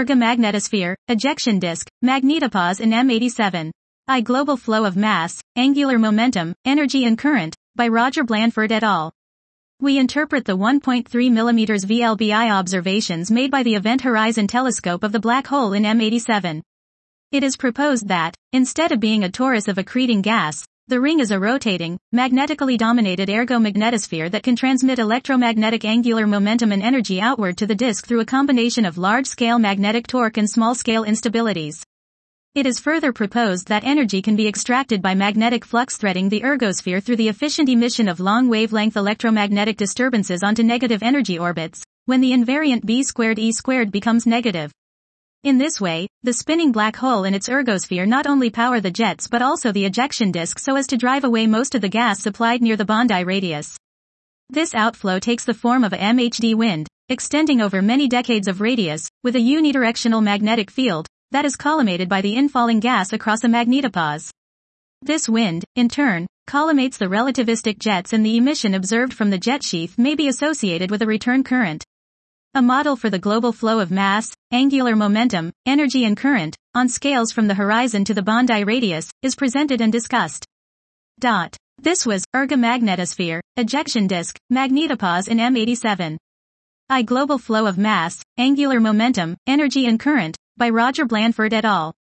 Ergomagnetosphere, ejection disk, magnetopause in M87. I Global Flow of Mass, Angular Momentum, Energy and Current, by Roger Blandford et al. We interpret the 1.3 mm VLBI observations made by the Event Horizon Telescope of the black hole in M87. It is proposed that, instead of being a torus of accreting gas, the ring is a rotating, magnetically dominated ergomagnetosphere that can transmit electromagnetic angular momentum and energy outward to the disk through a combination of large-scale magnetic torque and small-scale instabilities. It is further proposed that energy can be extracted by magnetic flux threading the ergosphere through the efficient emission of long-wavelength electromagnetic disturbances onto negative energy orbits, when the invariant B²E² becomes negative. In this way, the spinning black hole and its ergosphere not only power the jets but also the ejection disk so as to drive away most of the gas supplied near the Bondi radius. This outflow takes the form of a MHD wind, extending over many decades of radius, with a unidirectional magnetic field, that is collimated by the infalling gas across a magnetopause. This wind, in turn, collimates the relativistic jets and the emission observed from the jet sheath may be associated with a return current. A model for the global flow of mass, angular momentum, energy and current, on scales from the horizon to the Bondi radius, is presented and discussed. This was Ergomagnetosphere, ejection disk, magnetopause in M87. I Global Flow of Mass, Angular Momentum, Energy and Current, by Roger Blandford et al.